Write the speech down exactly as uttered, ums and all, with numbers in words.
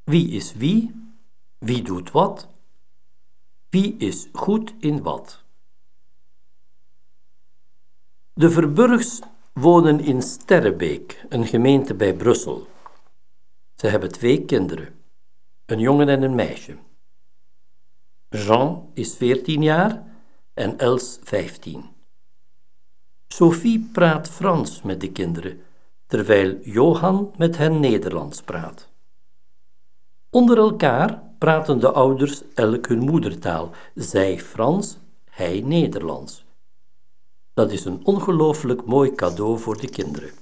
Wie is wie? Wie doet wat? Wie is goed in wat? De Verburgs wonen in Sterrebeek, een gemeente bij Brussel. Ze hebben twee kinderen, een jongen en een meisje. Jean is veertien jaar en Els vijftien. Sophie praat Frans met de kinderen, terwijl Johan met hen Nederlands praat. Onder elkaar praten de ouders elk hun moedertaal, zij Frans, hij Nederlands. Dat is een ongelooflijk mooi cadeau voor de kinderen.